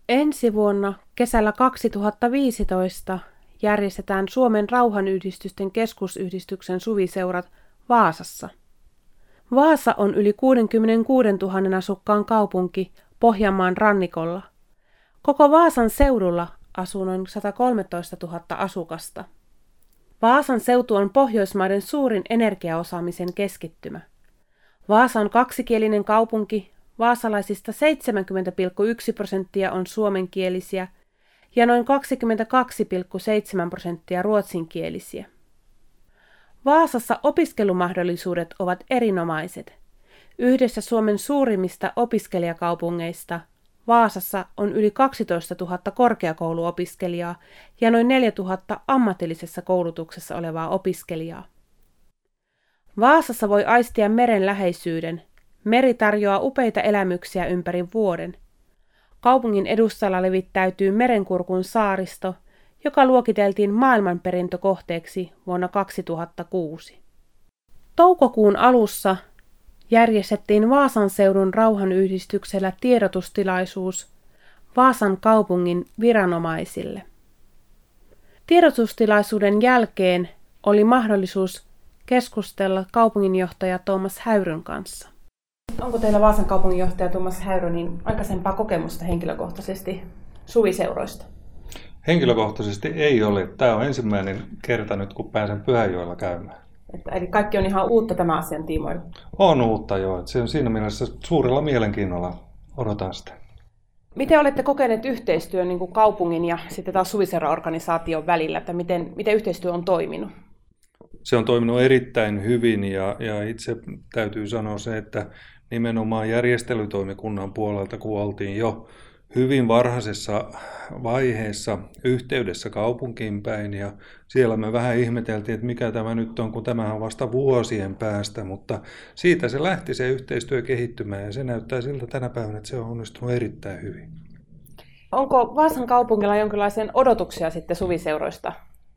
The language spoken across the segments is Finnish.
Ensi vuonna kesällä 2015 järjestetään Suomen rauhanyhdistysten keskusyhdistyksen suviseurat Vaasassa. Vaasa on yli 66 000 asukkaan kaupunki Pohjanmaan rannikolla. Koko Vaasan seudulla asuu noin 113 000 asukasta. Vaasan seutu on Pohjoismaiden suurin energiaosaamisen keskittymä. Vaasa on kaksikielinen kaupunki, vaasalaisista 70,1% on suomenkielisiä ja noin 22,7% ruotsinkielisiä. Vaasassa opiskelumahdollisuudet ovat erinomaiset. Yhdessä Suomen suurimmista opiskelijakaupungeista Vaasassa on yli 12 000 korkeakouluopiskelijaa ja noin 4 000 ammatillisessa koulutuksessa olevaa opiskelijaa. Vaasassa voi aistia meren läheisyyden. Meri tarjoaa upeita elämyksiä ympäri vuoden. Kaupungin edustalla levittäytyy Merenkurkun saaristo, joka luokiteltiin maailmanperintökohteeksi vuonna 2006. Toukokuun alussa järjestettiin Vaasan seudun rauhanyhdistyksellä tiedotustilaisuus Vaasan kaupungin viranomaisille. Tiedotustilaisuuden jälkeen oli mahdollisuus keskustella kaupunginjohtaja Tuomas Häyryn kanssa. Onko teillä Vaasan kaupunginjohtaja Tuomas Häyrä niin aikaisempaa kokemusta henkilökohtaisesti suviseuroista? Henkilökohtaisesti ei ole. Tämä on ensimmäinen kerta nyt, kun pääsen Pyhäjoella käymään. Eli kaikki on ihan uutta tämä asian tiimoilla? On uutta joo. Se on siinä mielessä suurella mielenkiinnolla odotan sitä. Miten olette kokeneet yhteistyön niin kuin kaupungin ja sitten taas suviseura-organisaation välillä, että miten yhteistyö on toiminut? Se on toiminut erittäin hyvin ja itse täytyy sanoa se, että nimenomaan järjestelytoimikunnan puolelta, kun oltiin jo hyvin varhaisessa vaiheessa yhteydessä kaupunkiin päin ja siellä me vähän ihmeteltiin, että mikä tämä nyt on, kun tämä on vasta vuosien päästä, mutta siitä se lähti se yhteistyö kehittymään ja se näyttää siltä tänä päivänä, että se on onnistunut erittäin hyvin. Onko Vaasan kaupungilla jonkinlaisia odotuksia sitten suviseuroista?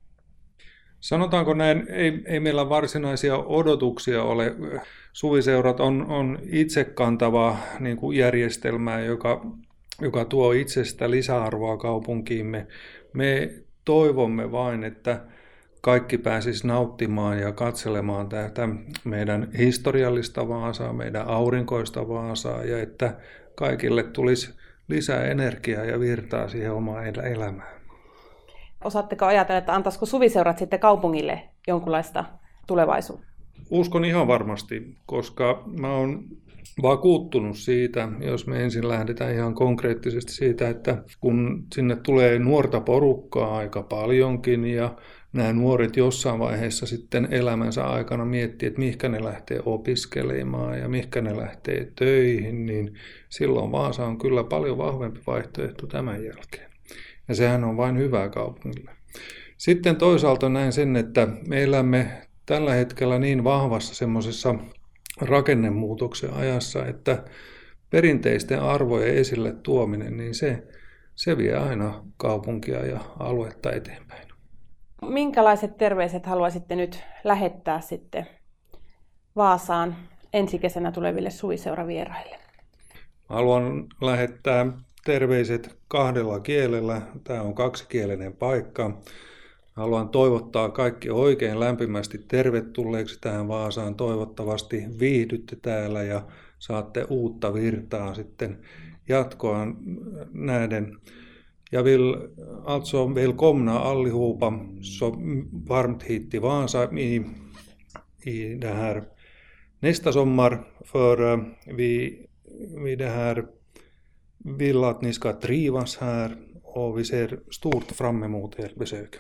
Sanotaanko näin, ei meillä varsinaisia odotuksia ole. Suviseurat on itsekantava niin kuin järjestelmä, joka tuo itsestä lisäarvoa kaupunkiimme. Me toivomme vain, että kaikki pääsisi nauttimaan ja katselemaan tätä meidän historiallista Vaasaa, meidän aurinkoista Vaasaa ja että kaikille tulisi lisää energiaa ja virtaa siihen omaan elämään. Osaatteko ajatella, että antaisiko suviseurat sitten kaupungille jonkunlaista tulevaisuutta? Uskon ihan varmasti, koska mä oon vakuuttunut siitä, jos me ensin lähdetään ihan konkreettisesti siitä, että kun sinne tulee nuorta porukkaa aika paljonkin ja nämä nuoret jossain vaiheessa sitten elämänsä aikana miettii, että mihinkä ne lähtee opiskelemaan ja mihinkä ne lähtee töihin, niin silloin Vaasa on kyllä paljon vahvempi vaihtoehto tämän jälkeen. Ja sehän on vain hyvää kaupungille. Sitten toisaalta näen sen, että me elämme tällä hetkellä niin vahvassa semmoisessa rakennemuutoksen ajassa, että perinteisten arvojen esille tuominen, niin se vie aina kaupunkia ja aluetta eteenpäin. Minkälaiset terveiset haluaisitte nyt lähettää sitten Vaasaan ensi kesänä tuleville suviseuravieraille? Haluan lähettää terveiset 2 kielellä. Tämä on kaksikielinen paikka. Haluan toivottaa kaikki oikein lämpimästi tervetulleeksi tähän Vaasaan. Toivottavasti viihdytte täällä ja saatte uutta virtaa sitten jatkoa näiden. Jag vill alltså välkomna allihopa så varmt hit till Vasa i det här nästa sommar för vi det här vill att ni ska trivas här och vi ser stort fram emot ert besök.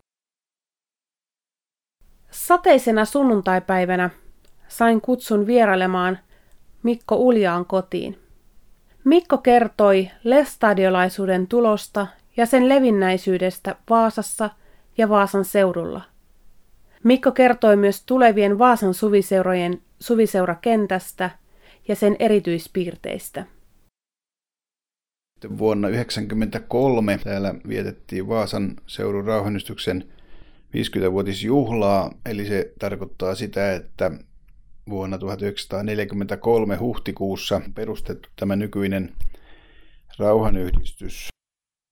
Sateisena sunnuntaipäivänä sain kutsun vierailemaan Mikko Uljaan kotiin. Mikko kertoi lestadiolaisuuden tulosta ja sen levinnäisyydestä Vaasassa ja Vaasan seudulla. Mikko kertoi myös tulevien Vaasan suviseurojen suviseurakentästä ja sen erityispiirteistä. Vuonna 1993 täällä vietettiin Vaasan seudun rauhanyhdistyksen 50-vuotisjuhlaa, eli se tarkoittaa sitä, että vuonna 1943 huhtikuussa perustettu tämä nykyinen rauhanyhdistys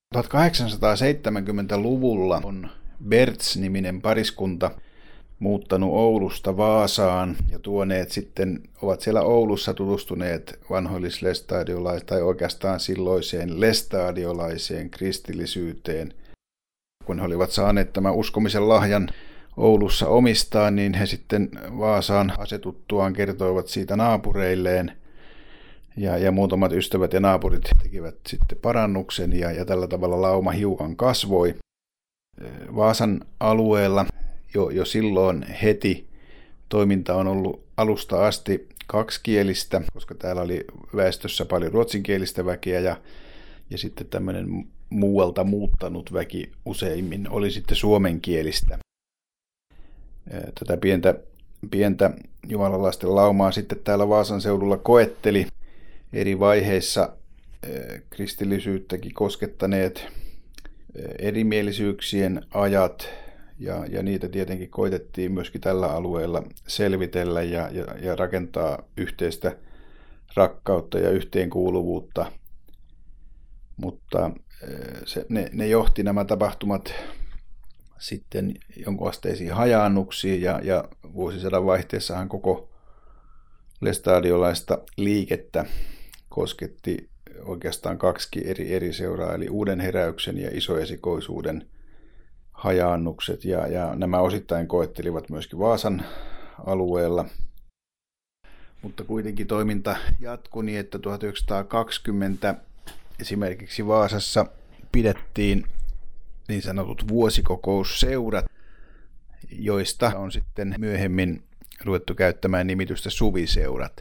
1870-luvulla on Berts-niminen pariskunta muuttanut Oulusta Vaasaan ja ovat siellä Oulussa tutustuneet vanhoillislestadiolaiseen tai oikeastaan silloiseen lestadiolaiseen kristillisyyteen. Kun he olivat saaneet tämän uskomisen lahjan Oulussa omistaa, niin he sitten Vaasaan asetuttuaan kertoivat siitä naapureilleen. Ja muutamat ystävät ja naapurit tekivät sitten parannuksen ja tällä tavalla lauma hiukan kasvoi. Vaasan alueella jo silloin heti toiminta on ollut alusta asti kaksikielistä, koska täällä oli väestössä paljon ruotsinkielistä väkeä ja sitten tämmöinen muualta muuttanut väki useimmin oli sitten suomenkielistä. Tätä pientä jumalalaisten laumaa sitten täällä Vaasan seudulla koetteli eri vaiheissa kristillisyyttäkin koskettaneet erimielisyyksien ajat, ja niitä tietenkin koitettiin myöskin tällä alueella selvitellä ja rakentaa yhteistä rakkautta ja yhteenkuuluvuutta. Mutta ne johti nämä tapahtumat sitten jonkunasteisiin hajaannuksiin, ja vuosisadan vaihteessahan koko lestadiolaista liikettä kosketti oikeastaan kaksi eri seuraa, eli Uuden heräyksen ja Isoesikoisuuden hajaannukset, ja nämä osittain koettelivat myöskin Vaasan alueella. Mutta kuitenkin toiminta jatkui niin, että 1920 esimerkiksi Vaasassa pidettiin niin sanotut vuosikokousseurat, joista on sitten myöhemmin ruvettu käyttämään nimitystä suviseurat.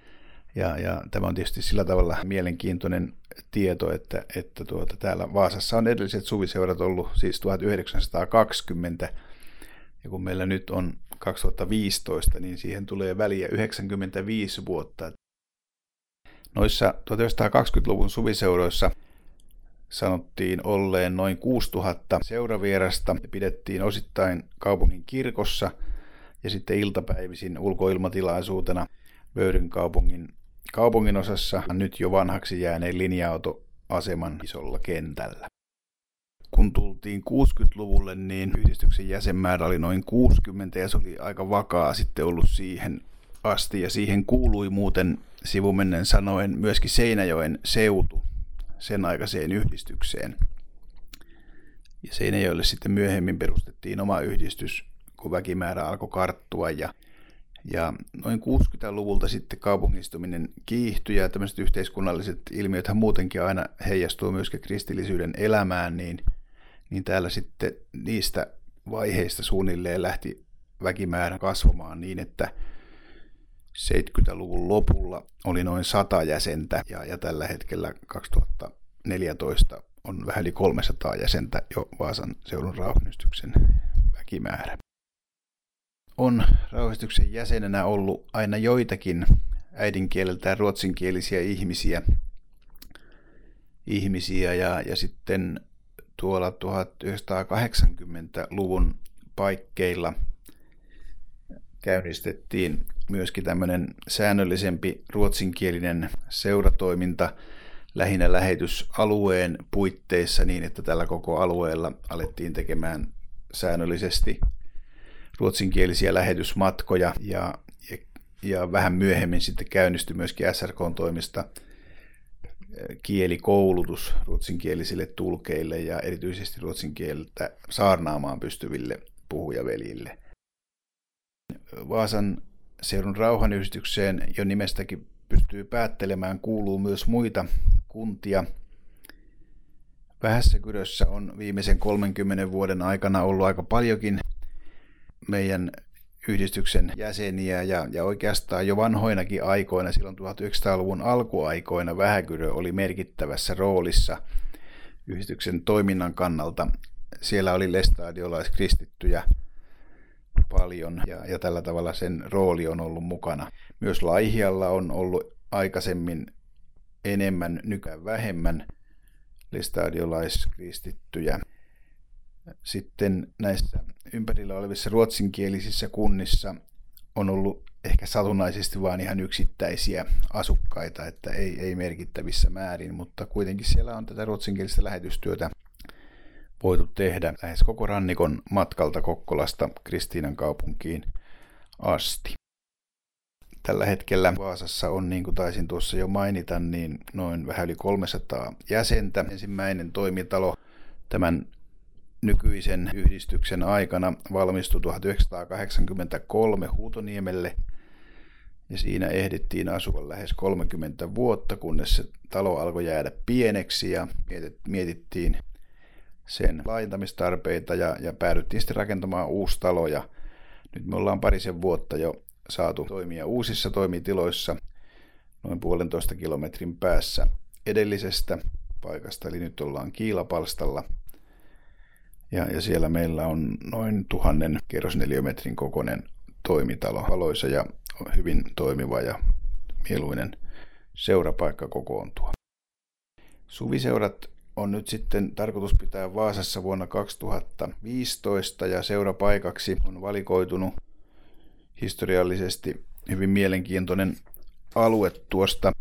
Ja tämä on tietysti sillä tavalla mielenkiintoinen tieto, että täällä Vaasassa on edelliset suviseurat ollut siis 1920, ja kun meillä nyt on 2015, niin siihen tulee väliä 95 vuotta. Noissa 1920-luvun suviseuroissa sanottiin olleen noin 6000 seuravierasta ja pidettiin osittain kaupungin kirkossa ja sitten iltapäivisin ulkoilmatilaisuutena Vöyryn kaupungin osassa nyt jo vanhaksi jääneen linja-autoaseman isolla kentällä. Kun tultiin 60-luvulle, niin yhdistyksen jäsenmäärä oli noin 60 ja se oli aika vakaa sitten ollut siihen asti, ja siihen kuului muuten sivumennen sanoen myöskin Seinäjoen seutu sen aikaiseen yhdistykseen. Ja Seinäjoelle sitten myöhemmin perustettiin oma yhdistys, kun väkimäärä alkoi karttua, ja noin 60-luvulta sitten kaupungistuminen kiihtyi, ja tämmöiset yhteiskunnalliset ilmiöthän muutenkin aina heijastuu myöskin kristillisyyden elämään, niin täällä sitten niistä vaiheista suunnilleen lähti väkimäärä kasvamaan niin, että 70-luvun lopulla oli noin 100 jäsentä, ja tällä hetkellä 2014 on vähän yli 300 jäsentä jo Vaasan seudun rauhanyhdistyksen väkimäärä. On rauhanyhdistyksen jäsenenä ollut aina joitakin äidinkieleltään ruotsinkielisiä ihmisiä ja sitten tuolla 1980-luvun paikkeilla käynnistettiin myöskin tämmöinen säännöllisempi ruotsinkielinen seuratoiminta lähinnä lähetysalueen puitteissa niin, että tällä koko alueella alettiin tekemään säännöllisesti ruotsinkielisiä lähetysmatkoja ja vähän myöhemmin sitten käynnistyi myöskin SRK:n toimesta kielikoulutus ruotsinkielisille tulkeille ja erityisesti ruotsin kieltä saarnaamaan pystyville puhujaveljille. Vaasan seudun rauhanyhdistykseen jo nimestäkin pystyy kuuluu myös muita kuntia. Vähässäkyrössä on viimeisen 30 vuoden aikana ollut aika paljonkin meidän yhdistyksen jäseniä ja oikeastaan jo vanhoinakin aikoina, silloin 1900-luvun alkuaikoina Vähäkyrö oli merkittävässä roolissa yhdistyksen toiminnan kannalta. Siellä oli lestadiolaiskristittyjä paljon ja tällä tavalla sen rooli on ollut mukana. Myös Laihialla on ollut aikaisemmin enemmän, nykyään vähemmän lestadiolaiskristittyjä. Sitten näissä ympärillä olevissa ruotsinkielisissä kunnissa on ollut ehkä satunnaisesti vaan ihan yksittäisiä asukkaita, että ei merkittävissä määrin, mutta kuitenkin siellä on tätä ruotsinkielistä lähetystyötä voitu tehdä lähes koko rannikon matkalta Kokkolasta Kristiinankaupunkiin asti. Tällä hetkellä Vaasassa on, niin kuin taisin tuossa jo mainita, niin noin vähän yli 300 jäsentä. Ensimmäinen toimitalo tämän nykyisen yhdistyksen aikana valmistui 1983 Huutoniemelle, ja siinä ehdittiin asua lähes 30 vuotta, kunnes se talo alkoi jäädä pieneksi ja mietittiin sen laajentamistarpeita ja päädyttiin sitten rakentamaan uusi talo, ja nyt me ollaan parisen vuotta jo saatu toimia uusissa toimitiloissa noin 1,5 kilometrin päässä edellisestä paikasta, eli nyt ollaan Kiilapalstalla. Ja siellä meillä on noin 1000 kerrosneliömetrin kokoinen toimitalo, valoisa ja hyvin toimiva ja mieluinen seurapaikka kokoontua. Suviseurat on nyt sitten tarkoitus pitää Vaasassa vuonna 2015 ja seurapaikaksi on valikoitunut historiallisesti hyvin mielenkiintoinen alue tuosta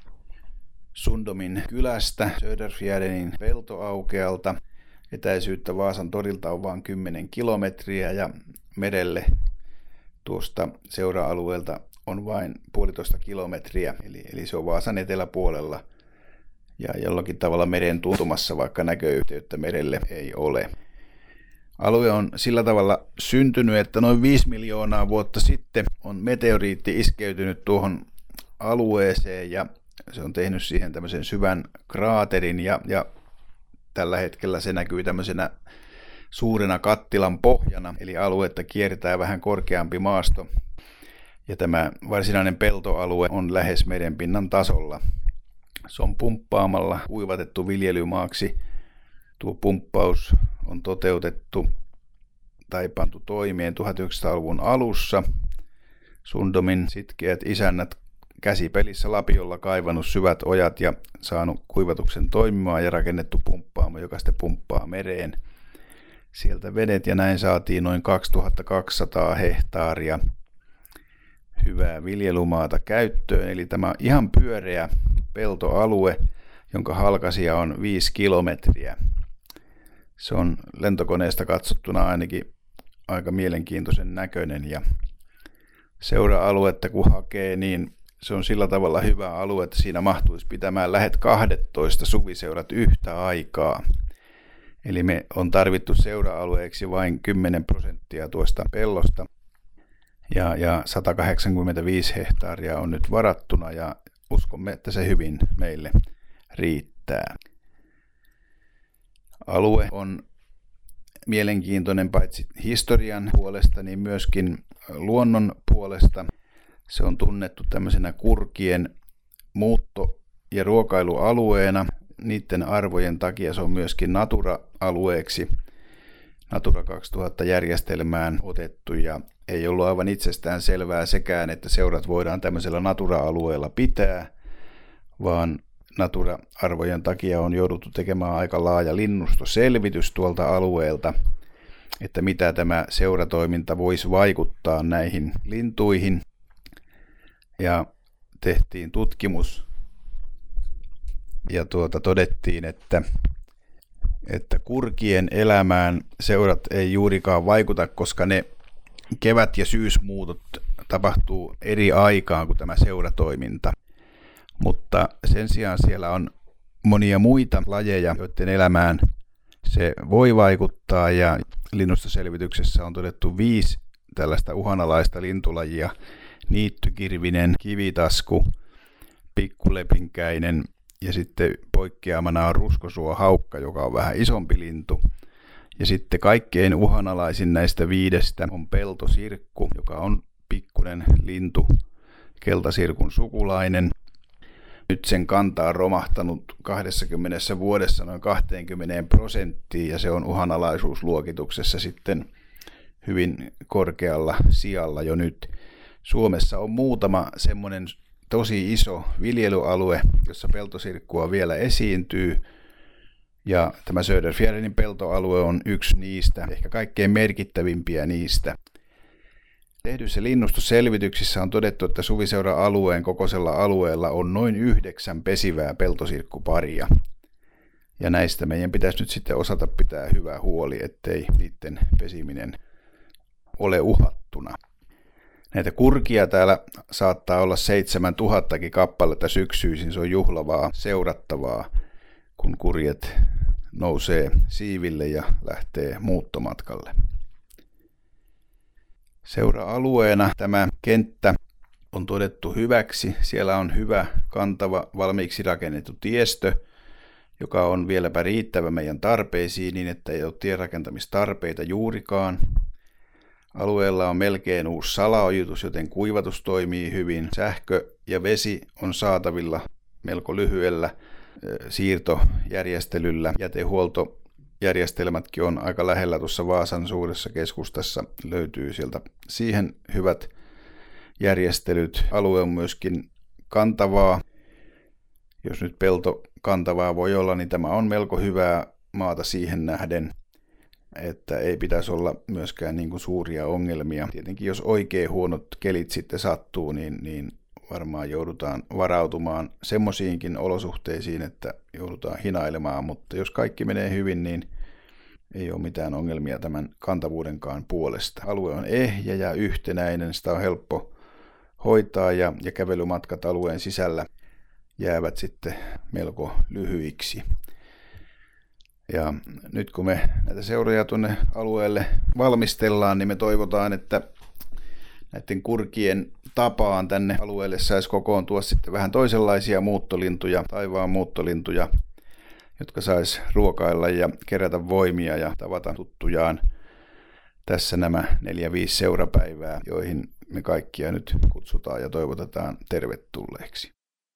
Sundomin kylästä Söderfjärdenin peltoaukealta. Etäisyyttä Vaasan torilta on vain 10 kilometriä ja merelle tuosta seura-alueelta on vain 1,5 kilometriä, eli se on Vaasan eteläpuolella ja jollakin tavalla meren tuntumassa, vaikka näköyhteyttä merelle ei ole. Alue on sillä tavalla syntynyt, että noin 5 miljoonaa vuotta sitten on meteoriitti iskeytynyt tuohon alueeseen ja se on tehnyt siihen tämmöisen syvän kraaterin ja tällä hetkellä se näkyy tämmöisenä suurena kattilan pohjana, eli aluetta kiertää vähän korkeampi maasto. Ja tämä varsinainen peltoalue on lähes merenpinnan tasolla. Se on pumppaamalla kuivatettu viljelymaaksi. Tuo pumppaus on toteutettu tai pantu toimeen 1900-luvun alussa. Sundomin sitkeät isännät käsipelissä lapiolla kaivannut syvät ojat ja saanut kuivatuksen toimimaan ja rakennettu pumppaamo, joka sitten pumppaa mereen sieltä vedet, ja näin saatiin noin 2200 hehtaaria hyvää viljelymaata käyttöön. Eli tämä on ihan pyöreä peltoalue, jonka halkaisija on 5 kilometriä. Se on lentokoneesta katsottuna ainakin aika mielenkiintoisen näköinen, ja seura-aluetta kun hakee, niin se on sillä tavalla hyvä alue, että siinä mahtuisi pitämään lähes 12 suviseurat yhtä aikaa. Eli me on tarvittu seura-alueeksi vain 10% tuosta pellosta. Ja 185 hehtaaria on nyt varattuna ja uskomme, että se hyvin meille riittää. Alue on mielenkiintoinen paitsi historian puolesta, niin myöskin luonnon puolesta. Se on tunnettu tämmöisenä kurkien muutto- ja ruokailualueena. Niiden arvojen takia se on myöskin Natura-alueeksi Natura 2000-järjestelmään otettu, ja ei ollut aivan itsestään selvää sekään, että seurat voidaan tämmöisellä Natura-alueella pitää, vaan Natura-arvojen takia on jouduttu tekemään aika laaja linnustoselvitys tuolta alueelta, että mitä tämä seuratoiminta voisi vaikuttaa näihin lintuihin. Ja tehtiin tutkimus ja todettiin, että kurkien elämään seurat ei juurikaan vaikuta, koska ne kevät- ja syysmuutot tapahtuu eri aikaan kuin tämä seuratoiminta. Mutta sen sijaan siellä on monia muita lajeja, joiden elämään se voi vaikuttaa, ja linnustoselvityksessä on todettu 5 tällaista uhanalaista lintulajia: niittykirvinen, kivitasku, pikkulepinkäinen ja sitten poikkeamana on ruskosuohaukka, joka on vähän isompi lintu. Ja sitten kaikkein uhanalaisin näistä 5 on peltosirkku, joka on pikkuinen lintu, keltasirkun sukulainen. Nyt sen kanta on romahtanut 20 vuodessa noin 20% ja se on uhanalaisuusluokituksessa sitten hyvin korkealla sijalla jo nyt. Suomessa on muutama semmoinen tosi iso viljelyalue, jossa peltosirkkua vielä esiintyy. Ja tämä Söderfjärdenin peltoalue on yksi niistä, ehkä kaikkein merkittävimpiä niistä. Tehdyissä linnustusselvityksissä on todettu, että suviseura-alueen kokoisella alueella on noin 9 pesivää peltosirkkuparia. Ja näistä meidän pitäisi nyt sitten osata pitää hyvää huoli, ettei niiden pesiminen ole uhattuna. Näitä kurkia täällä saattaa olla 7000 kappaletta syksyisin. Se on juhlavaa, seurattavaa, kun kurjet nousee siiville ja lähtee muuttomatkalle. Seura-alueena tämä kenttä on todettu hyväksi. Siellä on hyvä, kantava, valmiiksi rakennettu tiestö, joka on vieläpä riittävä meidän tarpeisiin niin, että ei ole tienrakentamistarpeita juurikaan. Alueella on melkein uusi salaojitus, joten kuivatus toimii hyvin. Sähkö ja vesi on saatavilla melko lyhyellä siirtojärjestelyllä. Jätehuoltojärjestelmätkin on aika lähellä tuossa Vaasan suuressa keskustassa. Löytyy sieltä siihen hyvät järjestelyt. Alue on myöskin kantavaa. Jos nyt pelto kantavaa voi olla, niin tämä on melko hyvää maata siihen nähden, että ei pitäisi olla myöskään niin kuin suuria ongelmia. Tietenkin jos oikein huonot kelit sitten sattuu, niin varmaan joudutaan varautumaan semmoisiinkin olosuhteisiin, että joudutaan hinailemaan, mutta jos kaikki menee hyvin, niin ei ole mitään ongelmia tämän kantavuudenkaan puolesta. Alue on ehjä ja yhtenäinen, sitä on helppo hoitaa ja kävelymatkat alueen sisällä jäävät sitten melko lyhyiksi. Ja nyt kun me näitä seuroja tuonne alueelle valmistellaan, niin me toivotaan, että näiden kurkien tapaan tänne alueelle saisi kokoontua sitten vähän toisenlaisia muuttolintuja, taivaan muuttolintuja, jotka sais ruokailla ja kerätä voimia ja tavata tuttujaan. Tässä nämä 4-5 seurapäivää, joihin me kaikkia nyt kutsutaan ja toivotetaan tervetulleeksi.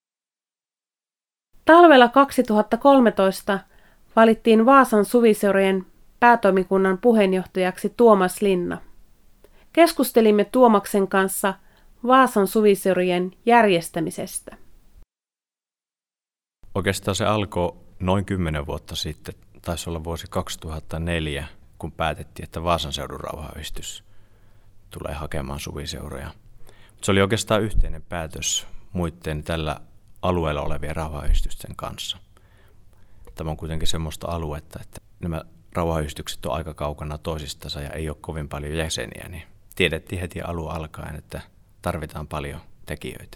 Talvella 2013 valittiin Vaasan suviseurojen päätoimikunnan puheenjohtajaksi Tuomas Linna. Keskustelimme Tuomaksen kanssa Vaasan suviseurojen järjestämisestä. Oikeastaan se alkoi noin 10 vuotta sitten, taisi olla vuosi 2004, kun päätettiin, että Vaasan seudun rauhanyhdistys tulee hakemaan suviseuroja. Se oli oikeastaan yhteinen päätös muiden tällä alueella olevien rauhanyhdistysten kanssa. Tämä on kuitenkin semmoista aluetta, että nämä rauhanyhdistykset on aika kaukana toisistansa ja ei ole kovin paljon jäseniä, niin tiedettiin heti alun alkaen, että tarvitaan paljon tekijöitä.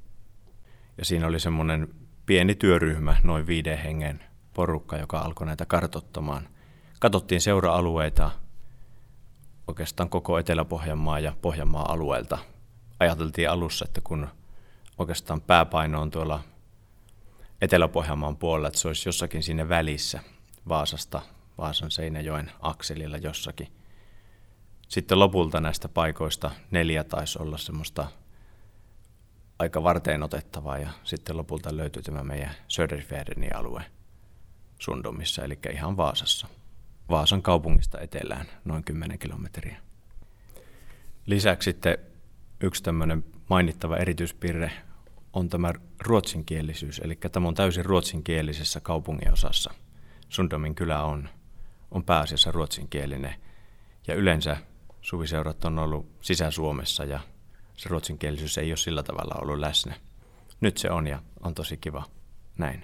Ja siinä oli semmoinen pieni työryhmä, noin 5 hengen porukka, joka alkoi näitä kartoittamaan. Katsottiin seura-alueita oikeastaan koko Etelä-Pohjanmaa ja Pohjanmaa alueelta. Ajateltiin alussa, että kun oikeastaan pääpaino on tuolla Etelä-Pohjanmaan puolella, että se olisi jossakin siinä välissä Vaasasta, Vaasan Seinäjoen akselilla jossakin. Sitten lopulta näistä paikoista 4 taisi olla semmoista aika varteen otettavaa ja sitten lopulta löytyi tämä meidän Söderfjärdenin alue Sundomissa, eli ihan Vaasassa. Vaasan kaupungista etelään noin 10 kilometriä. Lisäksi sitten yksi tämmöinen mainittava erityispiirre on tämä ruotsinkielisyys, eli tämä on täysin ruotsinkielisessä kaupunginosassa. Sundomin kylä on pääasiassa ruotsinkielinen ja yleensä suviseurat on ollut Sisä-Suomessa ja se ruotsinkielisyys ei ole sillä tavalla ollut läsnä. Nyt se on ja on tosi kiva näin.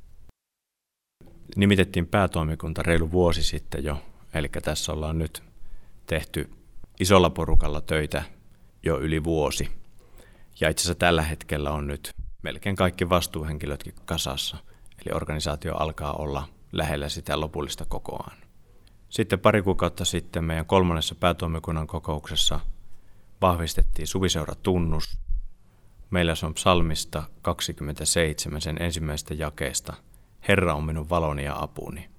Nimitettiin päätoimikunta reilu vuosi sitten jo, eli tässä ollaan nyt tehty isolla porukalla töitä jo yli vuosi. Ja itse asiassa tällä hetkellä on nyt melkein kaikki vastuuhenkilötkin kasassa, eli organisaatio alkaa olla lähellä sitä lopullista kokoaan. Sitten 2 kuukautta sitten meidän 3. päätoimikunnan kokouksessa vahvistettiin suviseuratunnus. Meillä se on psalmista 27, sen ensimmäisestä jakeesta. Herra on minun valoni ja apuni.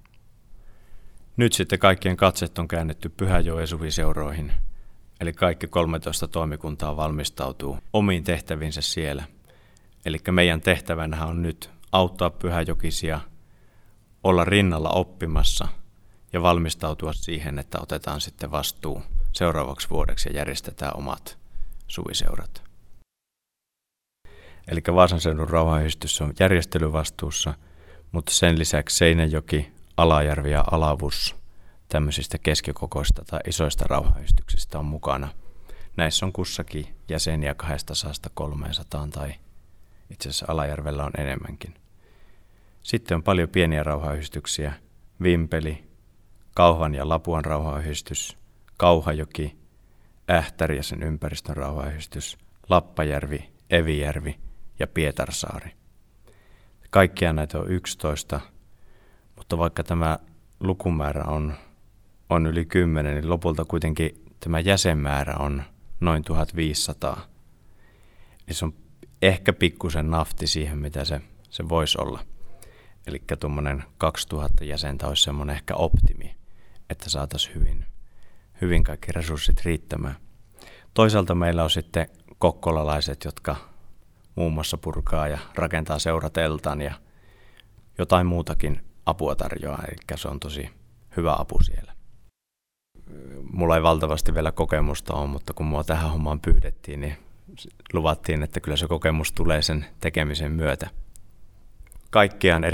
Nyt sitten kaikkien katset on käännetty Pyhäjoen suviseuroihin, eli kaikki 13 toimikuntaa valmistautuu omiin tehtävinsä siellä. Eli meidän tehtävänä on nyt auttaa pyhäjokisia, olla rinnalla oppimassa ja valmistautua siihen, että otetaan sitten vastuu seuraavaksi vuodeksi ja järjestetään omat suviseurat. Eli Vaasan seudun rauhanyhdistys on järjestelyvastuussa, mutta sen lisäksi Seinäjoki, Alajärvi ja Alavus tämmöisistä keskikokoista tai isoista rauhanyhdistyksistä on mukana. Näissä on kussakin jäseniä 200-300 tai itse asiassa Alajärvellä on enemmänkin. Sitten on paljon pieniä rauhanyhdistyksiä. Vimpeli, Kauhan ja Lapuan rauhanyhdistys, Kauhajoki, Ähtäri ja sen ympäristön rauhanyhdistys, Lappajärvi, Evijärvi ja Pietarsaari. Kaikkia näitä on 11, mutta vaikka tämä lukumäärä on yli 10, niin lopulta kuitenkin tämä jäsenmäärä on noin 1500. Eli se on ehkä pikkusen nafti siihen, mitä se voisi olla. Eli tuommoinen 2000 jäsentä olisi semmoinen ehkä optimi, että saataisiin hyvin kaikki resurssit riittämään. Toisaalta meillä on sitten kokkolalaiset, jotka muun muassa purkaa ja rakentaa seurateltan ja jotain muutakin apua tarjoaa, eli se on tosi hyvä apu siellä. Mulla ei valtavasti vielä kokemusta ole, mutta kun mua tähän hommaan pyydettiin, niin luvattiin, että kyllä se kokemus tulee sen tekemisen myötä. Kaikkiaan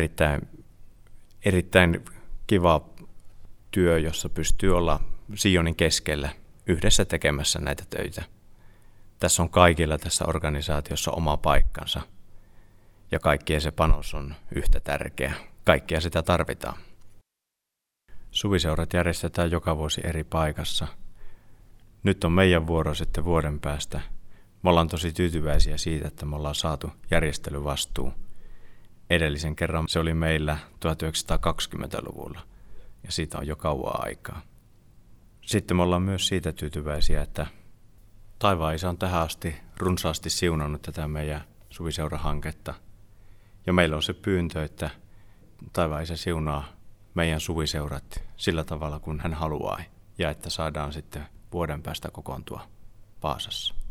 erittäin kiva työ, jossa pystyy olla Sionin keskellä yhdessä tekemässä näitä töitä. Tässä on kaikilla tässä organisaatiossa oma paikkansa ja kaikkien se panos on yhtä tärkeä. Kaikkia sitä tarvitaan. Suviseurat järjestetään joka vuosi eri paikassa. Nyt on meidän vuoro sitten vuoden päästä. Me ollaan tosi tyytyväisiä siitä, että me ollaan saatu järjestelyvastuu. Edellisen kerran se oli meillä 1920-luvulla ja siitä on jo kauan aikaa. Sitten me ollaan myös siitä tyytyväisiä, että Taivaan Isä on tähän asti runsaasti siunannut tätä meidän suviseurahanketta. Ja meillä on se pyyntö, että Taivaan Isä siunaa meidän suviseurat sillä tavalla, kun hän haluaa ja että saadaan sitten vuoden päästä kokoontua Vaasassa.